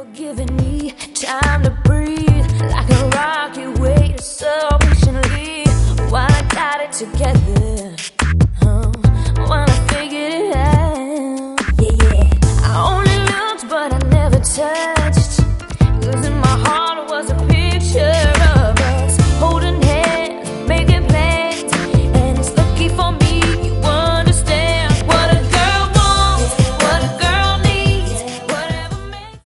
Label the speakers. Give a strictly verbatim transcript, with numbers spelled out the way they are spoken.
Speaker 1: for giving me time to breathe, like a rocket waited so patiently while I got it together. Oh, while I figured it out. Yeah, yeah. I only looked, but I never touched. 'Cause in my heart